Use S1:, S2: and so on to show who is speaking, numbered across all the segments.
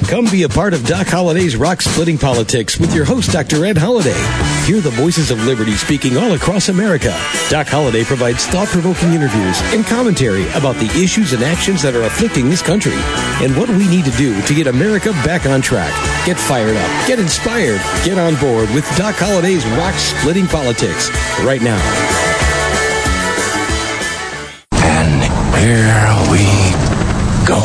S1: Come be a part of Doc Holliday's Rock Splitting Politics with your host, Dr. Ed Holliday. Hear the voices of liberty speaking all across America. Doc Holliday provides thought-provoking interviews and commentary about the issues and actions that are afflicting this country and what we need to do to get America back on track. Get fired up, get inspired, get on board with Doc Holliday's Rock Splitting Politics right now.
S2: And here we go.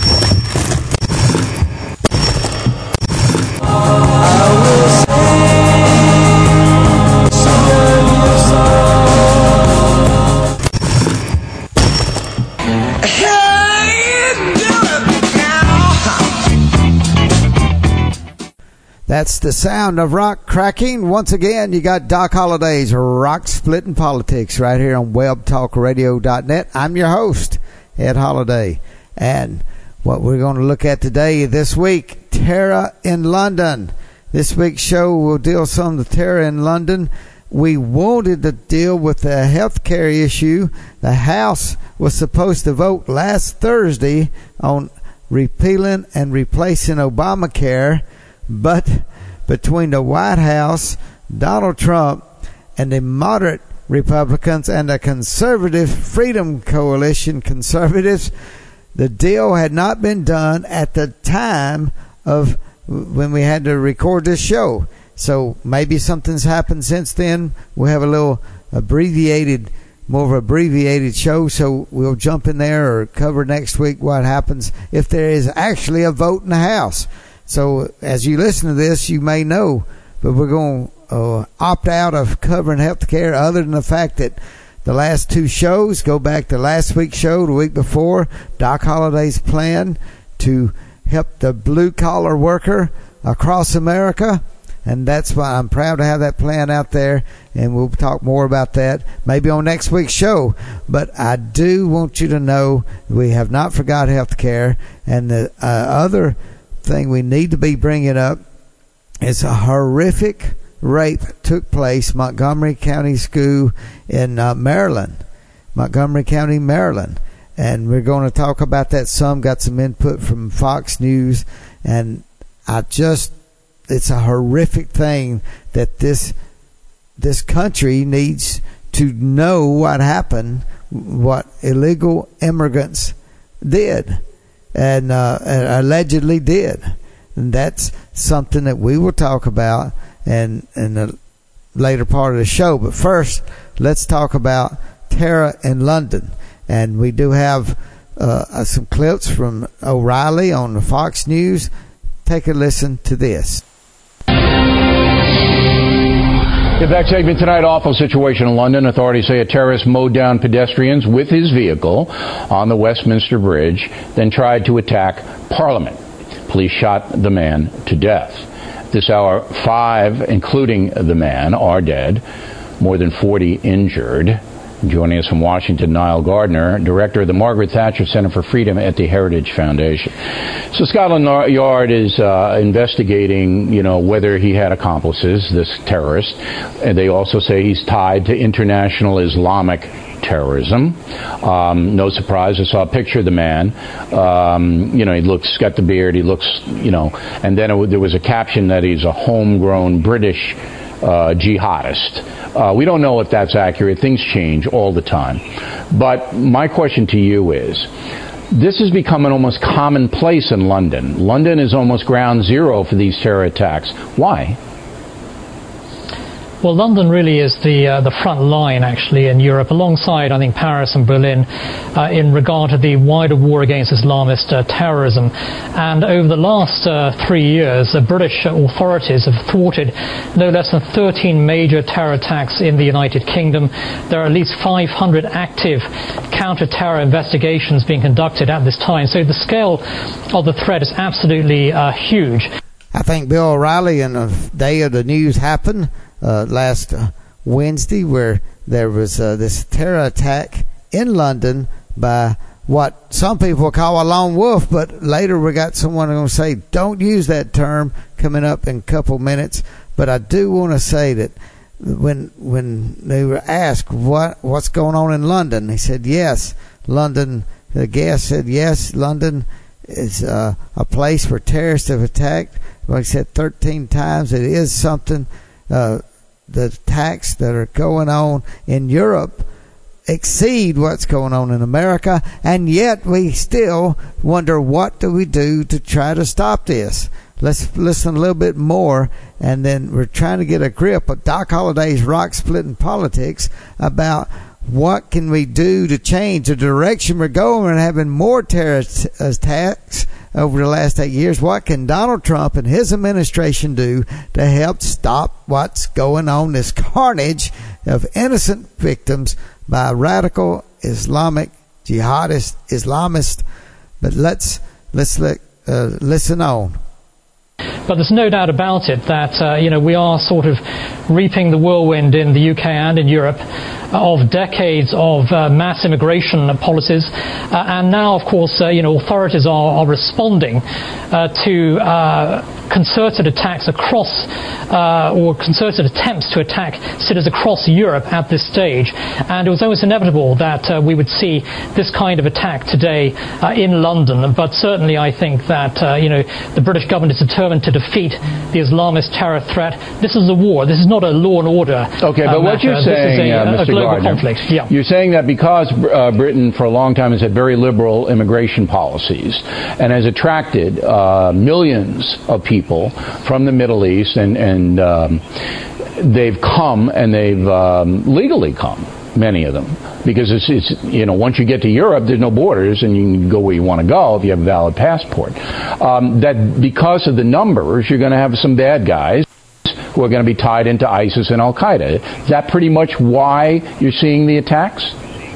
S3: That's the sound of rock cracking. Once again, you got Doc Holliday's Rock Splitting Politics right here on webtalkradio.net. I'm your host, Ed Holliday. And what we're going to look at today, this week, terror in London. This week's show will deal some of the terror in London. We wanted to deal with the health care issue. The House was supposed to vote last Thursday on repealing and replacing Obamacare. But between the White House, Donald Trump, and the moderate Republicans and the conservative Freedom Coalition conservatives, the deal had not been done at the time of when we had to record this show. So maybe something's happened since then. We'll have a little more of an abbreviated show, so we'll jump in there or cover next week what happens if there is actually a vote in the House. So as you listen to this, you may know, but we're going to opt out of covering health care other than the fact that the last two shows, go back to last week's show, the week before, Doc Holliday's plan to help the blue-collar worker across America. And that's why I'm proud to have that plan out there, and we'll talk more about that maybe on next week's show. But I do want you to know we have not forgot health care, and the other thing we need to be bringing up is a horrific rape took place Montgomery County School in Maryland, Montgomery County, Maryland, and we're going to talk about that some. Got some input from Fox News, and it's a horrific thing that this country needs to know what happened, what illegal immigrants did. And allegedly did. And that's something that we will talk about in the later part of the show. But first, let's talk about terror in London. And we do have some clips from O'Reilly on the Fox News. Take a listen to this.
S4: In that segment tonight, awful situation in London. Authorities say a terrorist mowed down pedestrians with his vehicle on the Westminster Bridge, then tried to attack Parliament. Police shot the man to death. This hour, 5, including the man, are dead. More than 40 injured. Joining us from Washington, Niall Gardner, director of the Margaret Thatcher Center for Freedom at the Heritage Foundation. So Scotland Yard is investigating, whether he had accomplices, this terrorist. And they also say he's tied to international Islamic terrorism. No surprise, I saw a picture of the man. He's got the beard, he looks, and then there was a caption that he's a homegrown British jihadist. We don't know if that's accurate. Things change all the time. But my question to you is, this has become an almost commonplace in London. London is almost ground zero for these terror attacks. Why?
S5: Well, London really is the front line, actually, in Europe, alongside, I think, Paris and Berlin, in regard to the wider war against Islamist terrorism. And over the last 3 years, the British authorities have thwarted no less than 13 major terror attacks in the United Kingdom. There are at least 500 active counter-terror investigations being conducted at this time. So the scale of the threat is absolutely huge.
S3: I think Bill O'Reilly and the day of the news happened last Wednesday, where there was this terror attack in London by what some people call a lone wolf, but later we got someone going to say don't use that term coming up in a couple minutes. But I do want to say that when they were asked what's going on in London, he said yes, London. The guest said yes, London is a place where terrorists have attacked. Like I said, 13 times. It is something. The attacks that are going on in Europe exceed what's going on in America, and yet we still wonder, what do we do to try to stop this? Let's listen a little bit more, and then we're trying to get a grip of Doc Holliday's Rock Splitting Politics about what can we do to change the direction we're going and having more terrorist attacks over the last 8 years. What can Donald Trump and his administration do to help stop what's going on, this carnage of innocent victims by radical Islamic jihadist Islamists? But let's listen on.
S5: But there's no doubt about it that we are sort of reaping the whirlwind in the UK and in Europe of decades of mass immigration policies, and now, of course, authorities are responding to concerted attacks across, or concerted attempts to attack cities across Europe at this stage. And it was almost inevitable that we would see this kind of attack today in London. But certainly I think that, the British government is determined to defeat the Islamist terror threat. This is a war. This is not a law and order.
S4: Okay, but what you're saying,
S5: a global
S4: Gardner,
S5: conflict. Yeah.
S4: You're saying that because Britain for a long time has had very liberal immigration policies and has attracted millions of people from the Middle East, and they've come, and they've legally come, many of them, because it's once you get to Europe, there's no borders, and you can go where you want to go if you have a valid passport. That because of the numbers, you're going to have some bad guys who are going to be tied into ISIS and Al-Qaeda. Is that pretty much why you're seeing the attacks?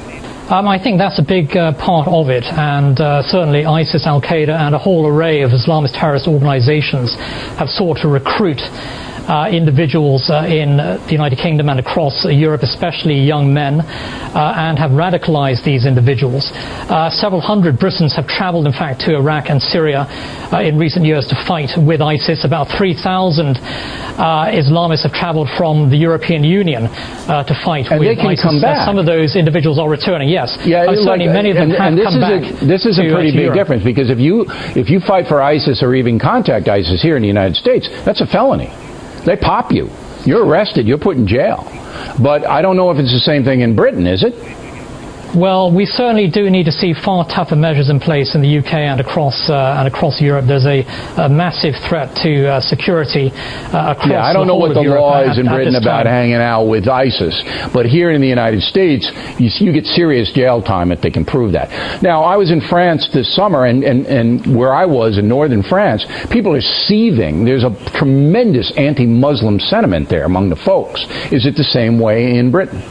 S5: I think that's a big part of it, and certainly ISIS, Al-Qaeda, and a whole array of Islamist terrorist organizations have sought to recruit individuals in the United Kingdom and across Europe, especially young men, and have radicalized these individuals. Several hundred Britons have traveled, in fact, to Iraq and Syria in recent years to fight with ISIS. About 3,000 Islamists have traveled from the European Union to fight
S4: and
S5: with
S4: they can
S5: ISIS.
S4: Come back.
S5: Some of those individuals are returning, yes.
S4: Yeah,
S5: certainly many of them have come back.
S4: This is a pretty big
S5: Europe.
S4: difference, because if you fight for ISIS or even contact ISIS here in the United States, that's a felony. They pop you. You're arrested. You're put in jail. But I don't know if it's the same thing in Britain, is it?
S5: Well, we certainly do need to see far tougher measures in place in the UK and across Europe. There's a massive threat to security across. Yeah,
S4: I don't know what the law is in Britain about hanging out with ISIS, but here in the United States, you get serious jail time if they can prove that. Now, I was in France this summer, and where I was in northern France, people are seething. There's a tremendous anti-Muslim sentiment there among the folks. Is it the same way in Britain?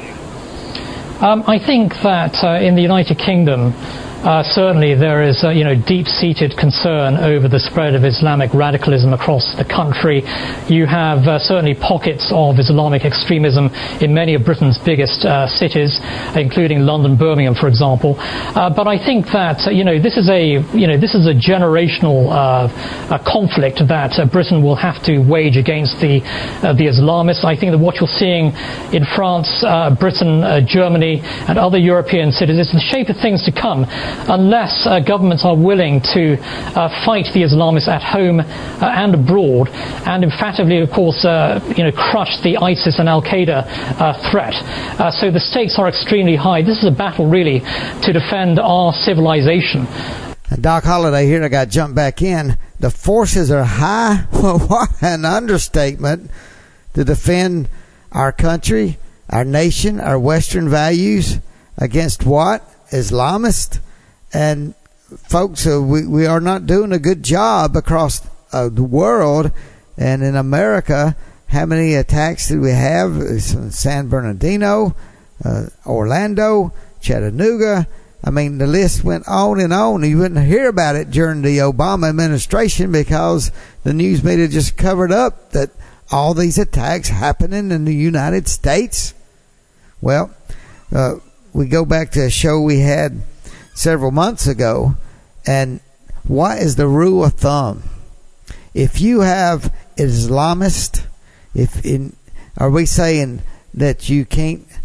S5: I think that in the United Kingdom, certainly there is deep-seated concern over the spread of Islamic radicalism across the country. You have certainly pockets of Islamic extremism in many of Britain's biggest cities, including London, Birmingham, for example. But I think that this is a generational conflict that Britain will have to wage against the Islamists. I think that what you're seeing in France, Britain, Germany, and other European cities is the shape of things to come, unless governments are willing to fight the Islamists at home and abroad, and emphatically, of course, crush the ISIS and Al-Qaeda threat. So the stakes are extremely high. This is a battle, really, to defend our civilization.
S3: Doc Holliday here, I got to jump back in. The forces are high. Well, what an understatement to defend our country, our nation, our Western values against what? Islamists? And folks, we are not doing a good job across the world. And in America, how many attacks did we have? San Bernardino, Orlando, Chattanooga. I mean, the list went on and on. You wouldn't hear about it during the Obama administration because the news media just covered up that all these attacks happening in the United States. Well, we go back to a show we had several months ago, and what is the rule of thumb? If you have Islamist, are we saying that you can't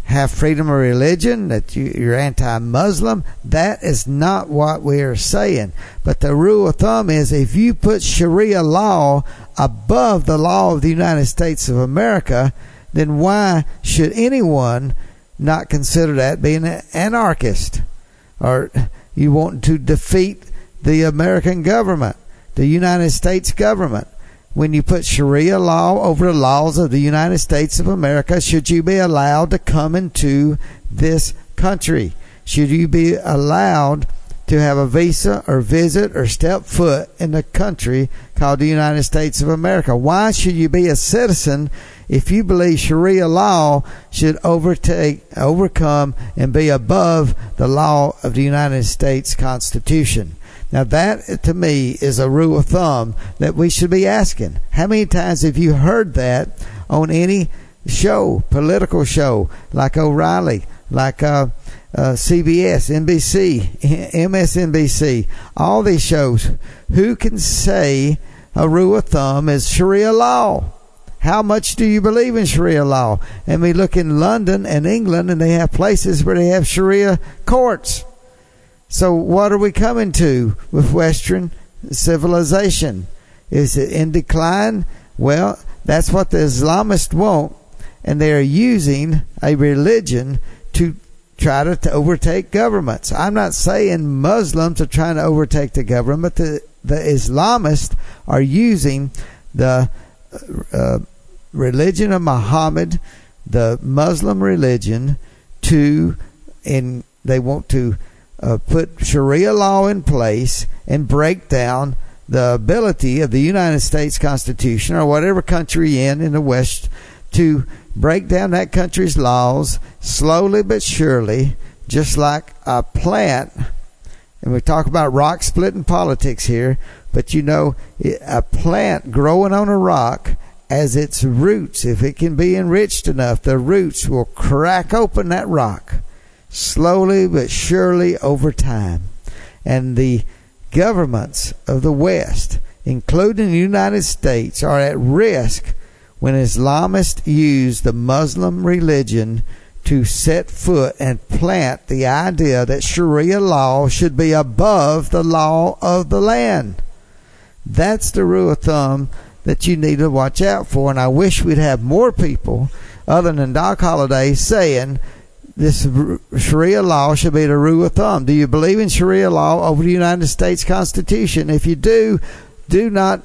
S3: have freedom of religion, that you're anti-Muslim. That is not what we are saying. But the rule of thumb is if you put Sharia law above the law of the United States of America, then why should anyone not consider that being an anarchist? Or you want to defeat the American government, the United States government? When you put Sharia law over the laws of the United States of America, should you be allowed to come into this country? Should you be allowed to have a visa or visit or step foot in the country called the United States of America? Why should you be a citizen if you believe Sharia law should overcome and be above the law of the United States Constitution? Now that, to me, is a rule of thumb that we should be asking. How many times have you heard that on any show, political show, like O'Reilly, like CBS, NBC, MSNBC, all these shows? Who can say a rule of thumb is Sharia law? How much do you believe in Sharia law? And we look in London and England, and they have places where they have Sharia courts. So what are we coming to with Western civilization? Is it in decline? Well, that's what the Islamists want, and they are using a religion to try to overtake governments. I'm not saying Muslims are trying to overtake the government. The Islamists are using the religion of Muhammad, the Muslim religion, they want to put Sharia law in place and break down the ability of the United States Constitution or whatever country in the West to break down that country's laws slowly but surely, just like a plant. And we talk about rock splitting politics here, but a plant growing on a rock, as its roots, if it can be enriched enough, the roots will crack open that rock slowly but surely over time. And the governments of the West, including the United States, are at risk when Islamists use the Muslim religion to set foot and plant the idea that Sharia law should be above the law of the land. That's the rule of thumb that you need to watch out for. And I wish we'd have more people other than Doc Holliday saying this Sharia law should be the rule of thumb. Do you believe in Sharia law over the United States Constitution? If you do not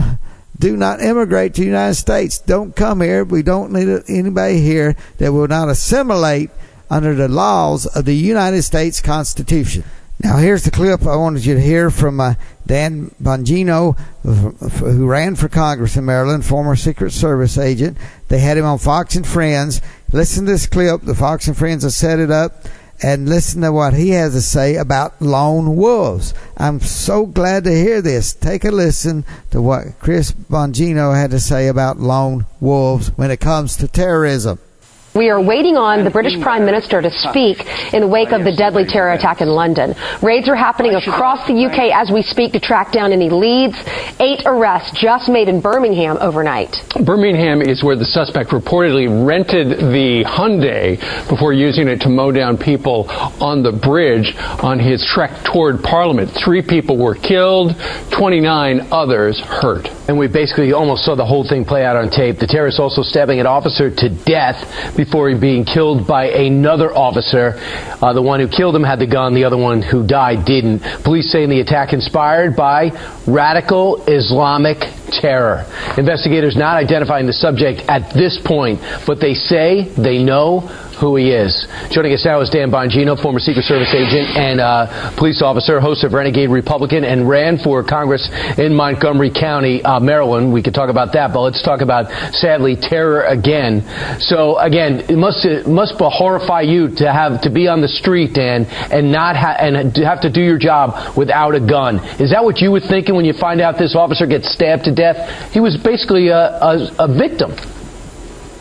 S3: immigrate to the United States. Don't come here. We don't need anybody here that will not assimilate under the laws of the United States Constitution. Now, here's the clip I wanted you to hear from Dan Bongino, who ran for Congress in Maryland, former Secret Service agent. They had him on Fox and Friends. Listen to this clip. The Fox and Friends have set it up. And listen to what he has to say about lone wolves. I'm so glad to hear this. Take a listen to what Chris Bongino had to say about lone wolves when it comes to terrorism.
S6: We are waiting on the British Prime Minister to speak in the wake of the deadly terror attack in London. Raids are happening across the UK as we speak to track down any leads. 8 arrests just made in Birmingham overnight. Birmingham is where the suspect reportedly rented the Hyundai before using it to mow down people on the bridge on his trek toward Parliament. 3 people were killed, 29 others hurt. And we basically almost saw the whole thing play out on tape. The terrorist also stabbing an officer to death before being killed by another officer. The one who killed him had the gun. The other one who died didn't. Police saying the attack inspired by radical Islamic terror. Investigators not identifying the subject at this point, but they say they know who he is. Joining us now is Dan Bongino, former Secret Service agent and police officer, host of Renegade Republican, and ran for Congress in Montgomery County, Maryland. We could talk about that, but let's talk about, sadly, terror again. So again, it must horrify you to have to be on the street, Dan, and not have to do your job without a gun. Is that what you were thinking when you find out this officer gets stabbed to death? He was basically a victim.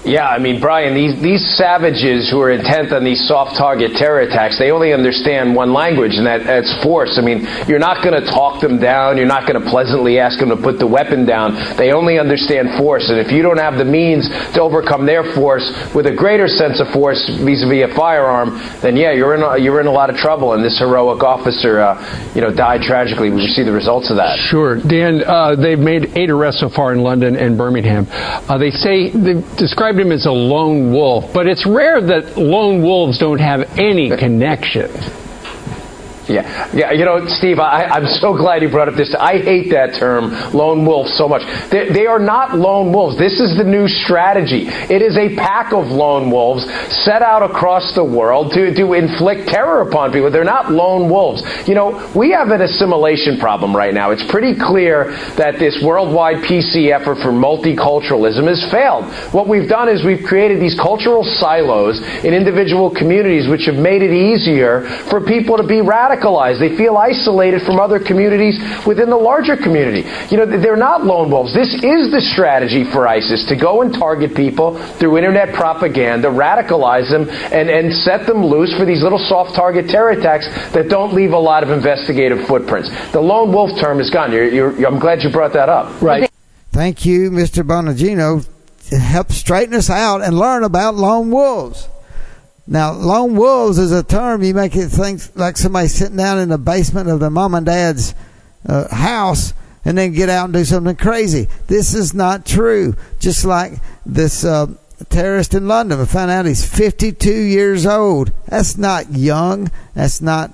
S7: Yeah, I mean, Brian, these savages who are intent on these soft target terror attacks, they only understand one language, and that's force. I mean, you're not going to talk them down. You're not going to pleasantly ask them to put the weapon down. They only understand force, and if you don't have the means to overcome their force with a greater sense of force vis-a-vis a firearm, then yeah, you're in a lot of trouble. And this heroic officer, died tragically. We see the results of that.
S8: Sure, Dan. They've made 8 arrests so far in London and Birmingham. They say they've described him as a lone wolf, but it's rare that lone wolves don't have any connection. Yeah. Steve, I'm so glad you brought up this. I hate that term, lone wolf, so much. They are not lone wolves. This is the new strategy. It is a pack of lone wolves set out across the world to inflict terror upon people. They're not lone wolves. We have an assimilation problem right now. It's pretty clear that this worldwide PC effort for multiculturalism has failed. What we've done is we've created these cultural silos in individual communities which have made it easier for people to be radicalized. They feel isolated from other communities within the larger community. They're not lone wolves. This is the strategy for ISIS, to go and target people through internet propaganda, radicalize them, and set them loose for these little soft target terror attacks that don't leave a lot of investigative footprints. The lone wolf term is gone. I'm glad you brought that up.
S3: Right. Thank you, Mr. Bonagino, to help straighten us out and learn about lone wolves. Now, lone wolves is a term you make it think like somebody sitting down in the basement of their mom and dad's house and then get out and do something crazy. This is not true. Just like this terrorist in London, we found out he's 52 years old. That's not young. That's not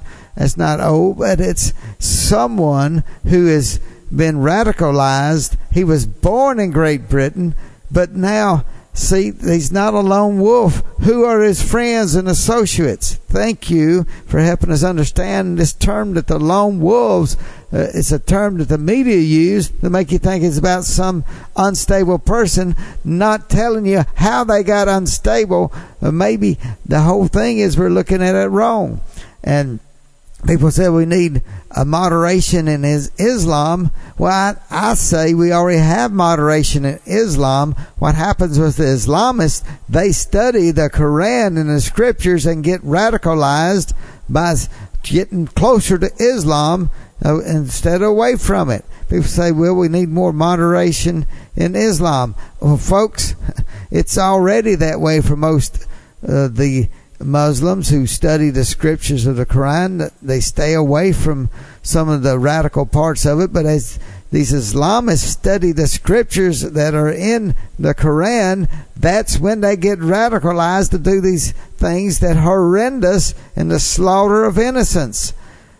S3: old, but it's someone who has been radicalized. He was born in Great Britain, but now, see, he's not a lone wolf. Who are his friends and associates? Thank you for helping us understand this term that the lone wolves, it's a term that the media use to make you think it's about some unstable person, not telling you how they got unstable. Maybe the whole thing is we're looking at it wrong. And people say we need a moderation in Islam. Well, I say we already have moderation in Islam. What happens with the Islamists, they study the Quran and the scriptures and get radicalized by getting closer to Islam instead of away from it. People say, well, we need more moderation in Islam. Well, folks, it's already that way for most the Muslims who study the scriptures of the Quran. They stay away from some of the radical parts of it, but as these Islamists study the scriptures that are in the Quran, that's when they get radicalized to do these things that are horrendous and the slaughter of innocents.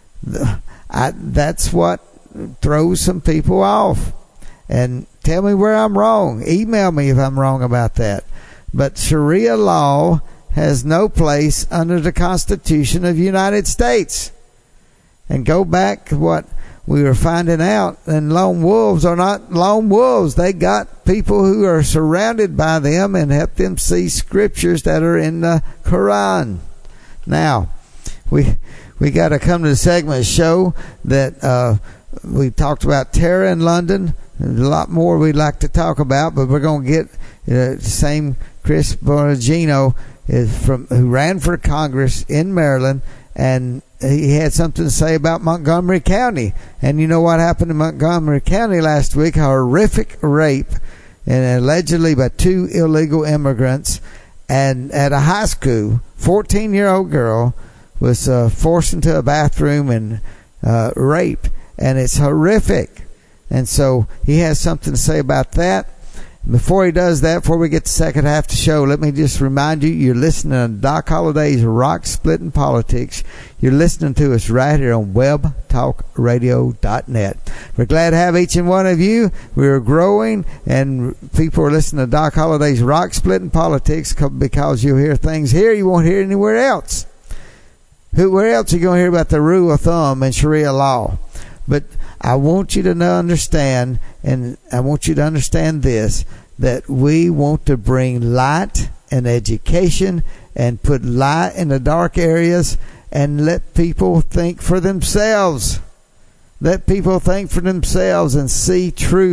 S3: That's what throws some people off. And tell me where I'm wrong. Email me if I'm wrong about that. But Sharia law has no place under the Constitution of the United States. And go back to what we were finding out, and lone wolves are not lone wolves. They got people who are surrounded by them and help them see scriptures that are in the Quran. Now, we got to come to the segment show that we talked about terror in London. There's a lot more we'd like to talk about, but we're going to get the same Chris Bonagino who ran for Congress in Maryland, and he had something to say about Montgomery County. And you know what happened in Montgomery County last week? A horrific rape, and allegedly by 2 illegal immigrants, and at a high school, 14-year-old girl was forced into a bathroom and raped, and it's horrific. And so he has something to say about that. Before he does that, before we get the second half of the show, let me just remind you, you're listening to Doc Holliday's Rock Splitting Politics. You're listening to us right here on webtalkradio.net. We're glad to have each and one of you. We're growing, and people are listening to Doc Holliday's Rock Splitting Politics because you'll hear things here you won't hear anywhere else. Where else are you going to hear about the rule of thumb and Sharia law? But I want you to understand, and I want you to understand this, that we want to bring light and education and put light in the dark areas and let people think for themselves. Let people think for themselves and see truth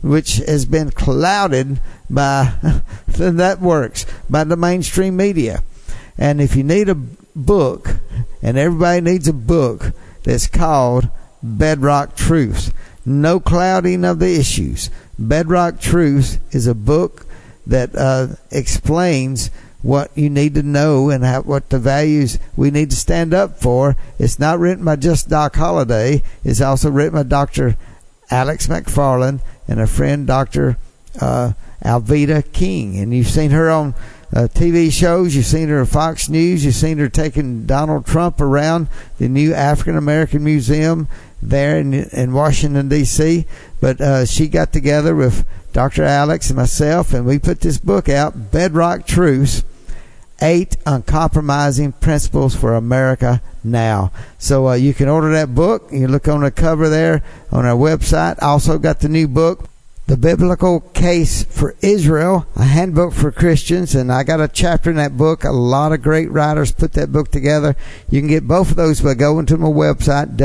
S3: which has been clouded by the networks, by the mainstream media. And if you need a book, and everybody needs a book that's called Bedrock Truths, no clouding of the issues. Bedrock Truths is a book that explains what you need to know and what the values we need to stand up for. It's not written by just Doc Holliday. It's also written by Dr. Alex McFarland and a friend, Dr. Alveda King. And you've seen her on TV shows. You've seen her on Fox News. You've seen her taking Donald Trump around the new African American Museum there in Washington, D.C. But she got together with Dr. Alex and myself, and we put this book out, Bedrock Truths, 8 Uncompromising Principles for America Now. So you can order that book. You look on the cover there on our website. Also got the new book, The Biblical Case for Israel, a handbook for Christians, and I got a chapter in that book. A lot of great writers put that book together. You can get both of those by going to my website,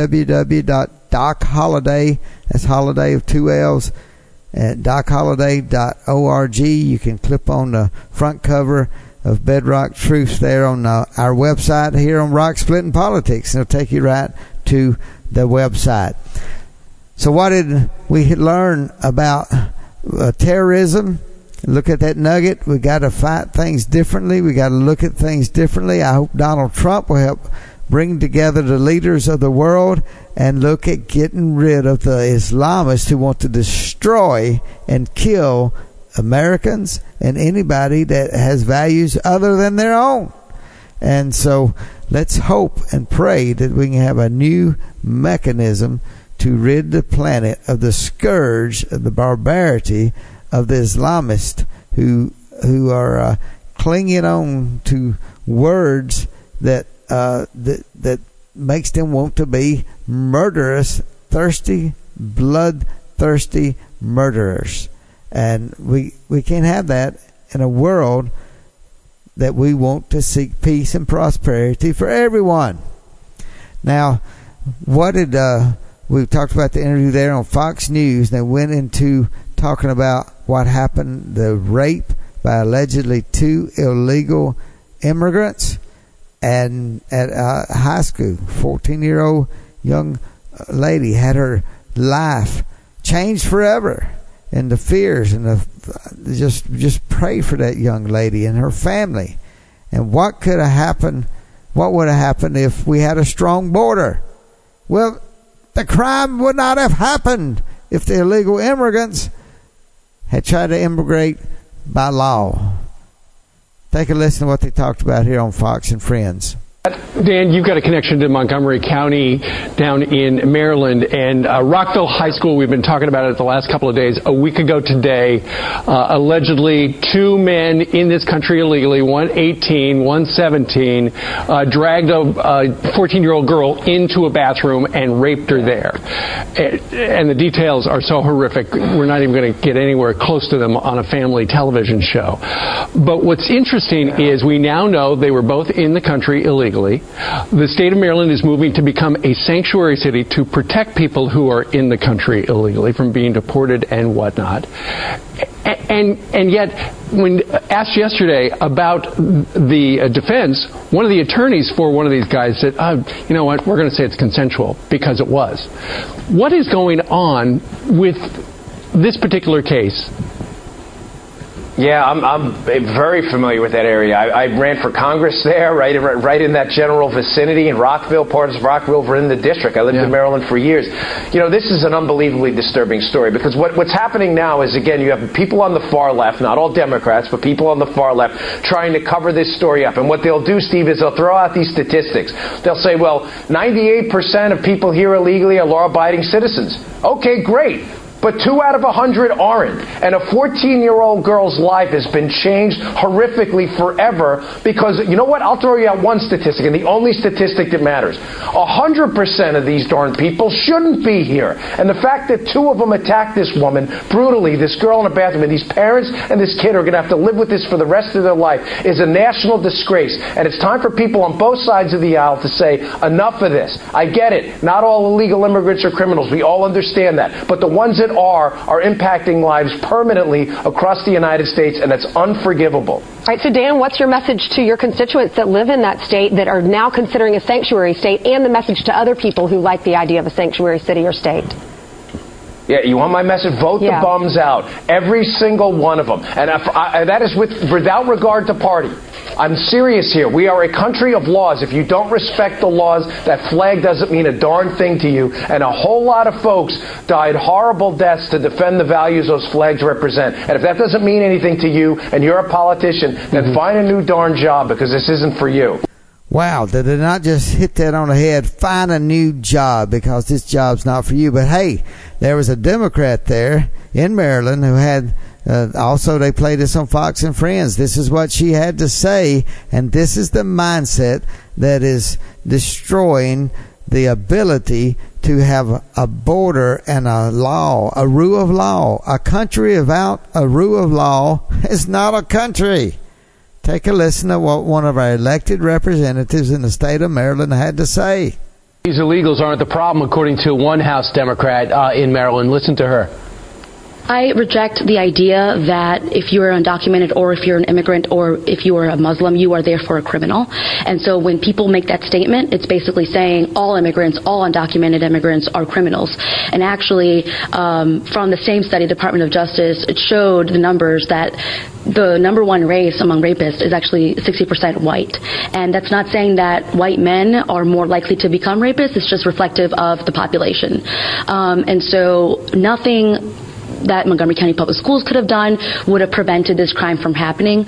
S3: www.docholliday, that's holiday of 2 L's, at docholliday.org. You can clip on the front cover of Bedrock Truths there on our website here on Rock Splitting Politics, and it'll take you right to the website. So what did we learn about terrorism? Look at that nugget. We got to fight things differently. We got to look at things differently. I hope Donald Trump will help bring together the leaders of the world and look at getting rid of the Islamists who want to destroy and kill Americans and anybody that has values other than their own. And so let's hope and pray that we can have a new mechanism to rid the planet of the scourge of the barbarity of the Islamists who are clinging on to words that makes them want to be murderous, thirsty, bloodthirsty murderers. And we can't have that in a world that we want to seek peace and prosperity for everyone. Now, what did we talked about the interview there on Fox News. They went into talking about what happened, the rape by allegedly 2 illegal immigrants and at high school. 14-year-old young lady had her life changed forever, and the fears and just pray for that young lady and her family. And what could have happened? What would have happened if we had a strong border? Well, the crime would not have happened if the illegal immigrants had tried to immigrate by law. Take a listen to what they talked about here on Fox and Friends.
S9: Dan, you've got a connection to Montgomery County down in Maryland, and Rockville High School, we've been talking about it the last couple of days. A week ago today, allegedly 2 men in this country illegally, one 18, one 17, dragged a 14-year-old girl into a bathroom and raped her there. And the details are so horrific, we're not even going to get anywhere close to them on a family television show. But what's interesting is we now know they were both in the country illegally. The state of Maryland is moving to become a sanctuary city to protect people who are in the country illegally from being deported and whatnot. And yet, when asked yesterday about the defense, one of the attorneys for one of these guys said, you know what, we're going to say it's consensual because it was. What is going on with this particular case?
S7: Yeah, I'm very familiar with that area. I ran for Congress there, right in that general vicinity in Rockville. Parts of Rockville were in the district. I lived in Maryland for years. You know, this is an unbelievably disturbing story because what's happening now is, again, you have people on the far left, not all Democrats, but people on the far left trying to cover this story up. And what they'll do, Steve, is they'll throw out these statistics. They'll say, well, 98% of people here illegally are law-abiding citizens. Okay, great. But 2 out of 100 aren't. And a 14-year-old girl's life has been changed horrifically forever because, you know what? I'll throw you out one statistic, and the only statistic that matters. 100% of these darn people shouldn't be here. And the fact that 2 of them attacked this woman brutally, this girl in a bathroom, and these parents and this kid are going to have to live with this for the rest of their life is a national disgrace. And it's time for people on both sides of the aisle to say, enough of this. I get it. Not all illegal immigrants are criminals. We all understand that. But the ones that
S8: are impacting lives permanently across the United States, and that's unforgivable.
S6: All right, so Dan, what's your message to your constituents that live in that state that are now considering a sanctuary state, and the message to other people who like the idea of a sanctuary city or state?
S8: Yeah, you want my message? Vote the bums out. Every single one of them. And that is without regard to party. I'm serious here. We are a country of laws. If you don't respect the laws, that flag doesn't mean a darn thing to you. And a whole lot of folks died horrible deaths to defend the values those flags represent. And if that doesn't mean anything to you and you're a politician, then find a new darn job, because this isn't for you.
S3: Wow, did they not just hit that on the head? Find a new job, because this job's not for you. But hey, there was a Democrat there in Maryland who had, also they played this on Fox and Friends. This is what she had to say, and this is the mindset that is destroying the ability to have a border and a law, a rule of law. A country without a rule of law is not a country. Take a listen to what one of our elected representatives in the state of Maryland had to say.
S10: These illegals aren't the problem, according to one House Democrat in Maryland. Listen to her.
S11: I reject the idea that if you're undocumented or if you're an immigrant or if you are a Muslim, you are therefore a criminal. And so when people make that statement, it's basically saying all immigrants, all undocumented immigrants are criminals. And actually, from the same study, Department of Justice, it showed the numbers that the number one race among rapists is actually 60% white. And that's not saying that white men are more likely to become rapists. It's just reflective of the population. And so nothing that Montgomery County Public Schools could have done would have prevented this crime from happening.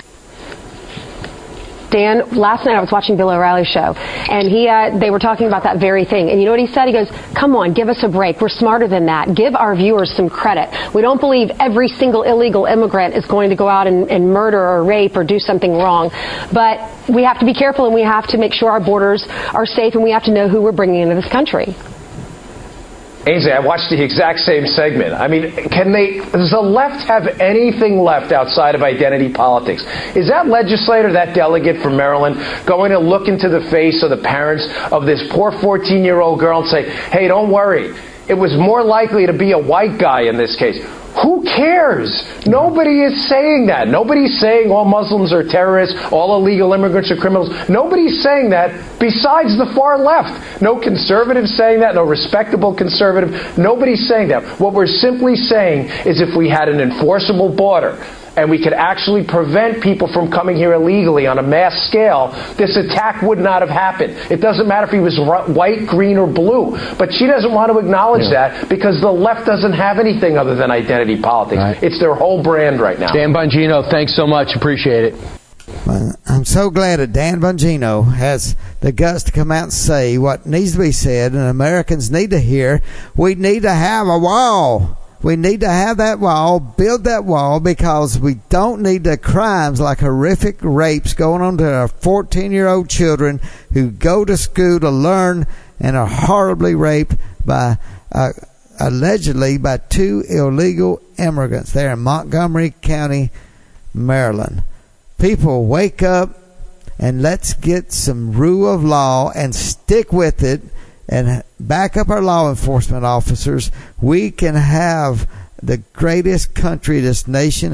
S6: Dan, last night I was watching Bill O'Reilly's show, and they were talking about that very thing. And you know what he said? He goes, come on, give us a break. We're smarter than that. Give our viewers some credit. We don't believe every single illegal immigrant is going to go out and murder or rape or do something wrong. But we have to be careful, and we have to make sure our borders are safe, and we have to know who we're bringing into this country.
S8: Ainsley, I watched the exact same segment. I mean, does the left have anything left outside of identity politics? Is that legislator, that delegate from Maryland, going to look into the face of the parents of this poor 14-year-old girl and say, hey, don't worry, it was more likely to be a white guy in this case? Who cares? Nobody is saying that. Nobody's saying all Muslims are terrorists, all illegal immigrants are criminals. Nobody's saying that besides the far left. No conservative saying that, no respectable conservative. Nobody's saying that. What we're simply saying is if we had an enforceable border, and we could actually prevent people from coming here illegally on a mass scale, this attack would not have happened. It doesn't matter if he was white, green, or blue. But she doesn't want to acknowledge that because the left doesn't have anything other than identity politics. Right. It's their whole brand right now.
S10: Dan Bongino, thanks so much. Appreciate it.
S3: I'm so glad that Dan Bongino has the guts to come out and say what needs to be said, and Americans need to hear. We need to have a wall. We need to have that wall, build that wall, because we don't need the crimes like horrific rapes going on to our 14-year-old children who go to school to learn and are horribly raped by, allegedly, by 2 illegal immigrants there in Montgomery County, Maryland. People, wake up and let's get some rule of law and stick with it. And back up our law enforcement officers. We can have the greatest country this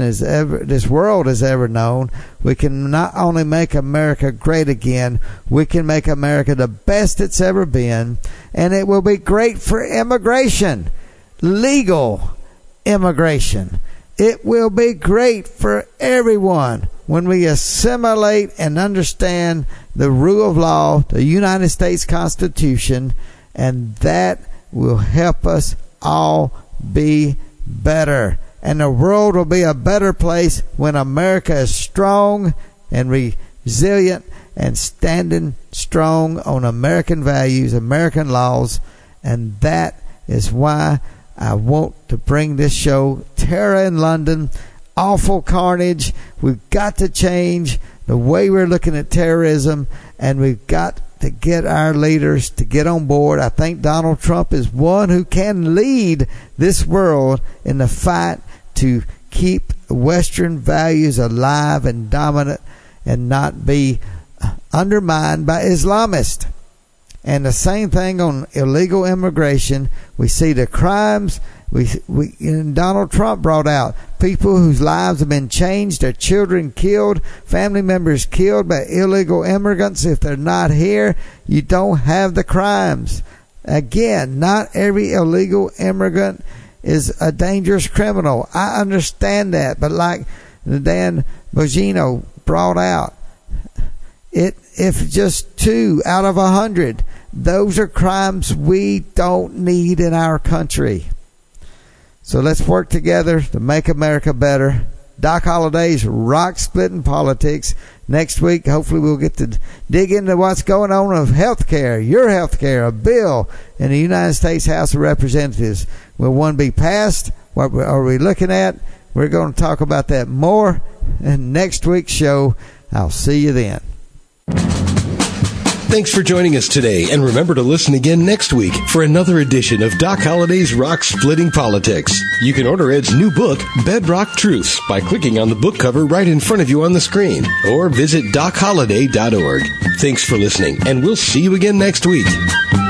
S3: world has ever known. We can not only make America great again, we can make America the best it's ever been. And it will be great for immigration, legal immigration. It will be great for everyone when we assimilate and understand the rule of law, the United States Constitution, and that will help us all be better. And the world will be a better place when America is strong and resilient and standing strong on American values, American laws. And that is why I want to bring this show, Terror in London, awful carnage. We've got to change the way we're looking at terrorism, and we've got to get our leaders to get on board. I think Donald Trump is one who can lead this world in the fight to keep Western values alive and dominant and not be undermined by Islamists. And the same thing on illegal immigration. We see the crimes And Donald Trump brought out people whose lives have been changed, their children killed, family members killed by illegal immigrants. If they're not here, you don't have the crimes. Again, not every illegal immigrant is a dangerous criminal. I understand that, but like Dan Bongino brought out, if just 2 out of 100, those are crimes we don't need in our country. So let's work together to make America better. Doc Holliday's Rock Splitting Politics. Next week, hopefully we'll get to dig into what's going on with health care, your health care, a bill in the United States House of Representatives. Will one be passed? What are we looking at? We're going to talk about that more in next week's show. I'll see you then.
S1: Thanks for joining us today, and remember to listen again next week for another edition of Doc Holliday's Rock Splitting Politics. You can order Ed's new book, Bedrock Truths, by clicking on the book cover right in front of you on the screen, or visit DocHolliday.org. Thanks for listening, and we'll see you again next week.